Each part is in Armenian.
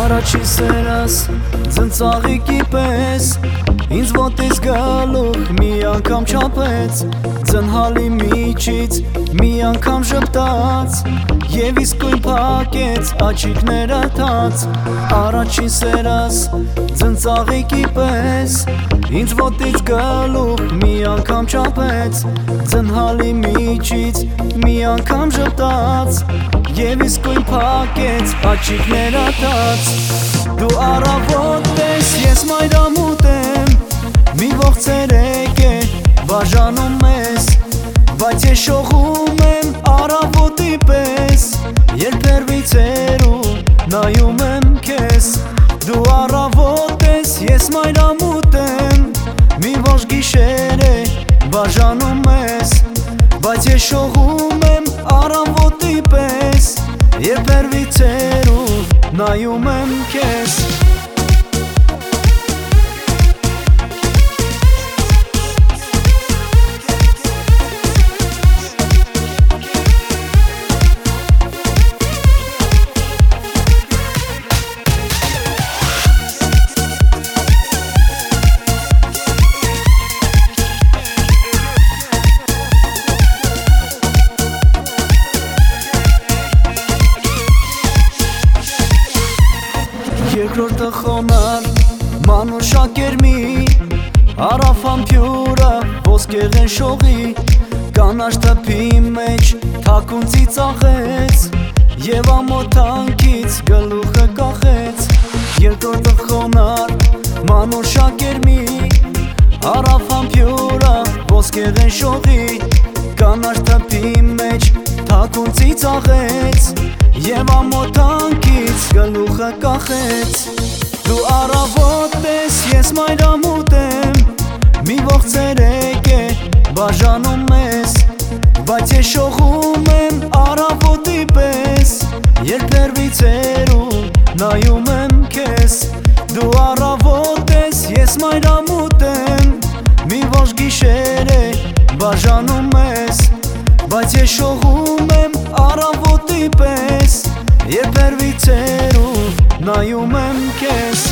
Առաջին սերս ձնծաղիկի պես ինձ ոտից գալուխ մի անգամ չափեց Ձնհալի միջից մի անգամ ժպտաց Եվ իսկույն փակեց աչիկները թաց Առաջին սերս ձնծաղիկի պես ինձ ոտից գալուխ մի անգամ չափեց Ձնհալի միջից մի անգամ ժպտաց Եվ իսկույն փակեց աչիկները թաց Դու առավոտ ես, ես մայրամուտ եմ Մի ողջ ցերեկ է բաժանում ես Բայց ես շողում եմ առավոտի պես Երբ հեռվից ու նայում եմ քեզ Դու առավոտ ես, ես մայրամուտ եմ Մի ողջ գիշեր է բաժանում ես Բայց ես շողում եմ առավոտի պես Երբ հեռվից ու նայում եմ քեզ Երկրորդը խոնար, մանուր շակերմի Հարավան փյուրը ոսկեղեն շողի Կանաչ տպի մեջ թակուն ծիծաղեց Եվ ամոթանքից գլուխը կախեց Երկրորդը խոնար, մանուր շակերմի Հարավան փյուրը ոսկեղեն շողի Կանաչ տպի մեջ թակուն ծիծաղեց Եվ ամոթանքից գլուխը կախեց Դու առավոտ ես, ես մայրամուտ եմ Մի ողջ ցերեկ է բաժանում ես Բայց ես շողում եմ առավոտի պես Երբ հեռվից ու նայում եմ քեզ Դու առավոտ ես, ես մայրամուտ եմ Մի ողջ գիշեր է բաժանում ես Բայց ես շողում եմ առավոտի պես Երբ հեռվից ու նայում եմ քեզ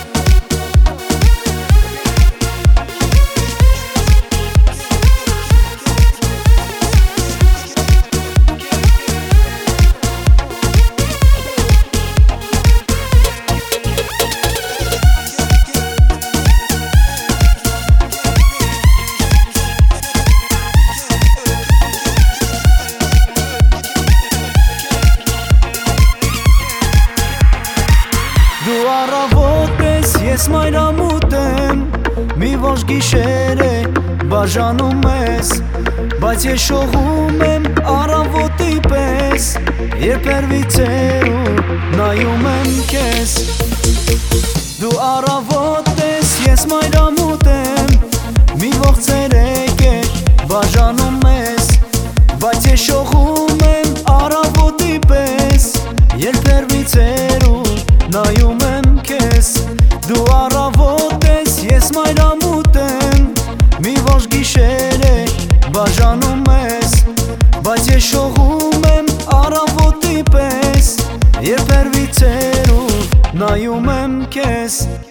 Դու առավոտ ես, ես մայրամուտ եմ Մի ողջ գիշեր է բաժանում ես Բայց ես շողում եմ առավոտի պես Երբ հեռվից ու նայում եմ քեզ Դու առավոտ ես, ես մայրամուտ եմ Մի ողջ ցերեկ է բաժանում ես Բայց ես շողում եմ առավոտի պես Երբ հեռվից ու նայում եմ քեզ Դու առավոտ ես, ես մայրամուտ եմ Մի ողջ գիշեր է բաժանում ես Բայց ես շողում եմ առավոտի պես Երբ հեռվից ու նայում եմ քեզ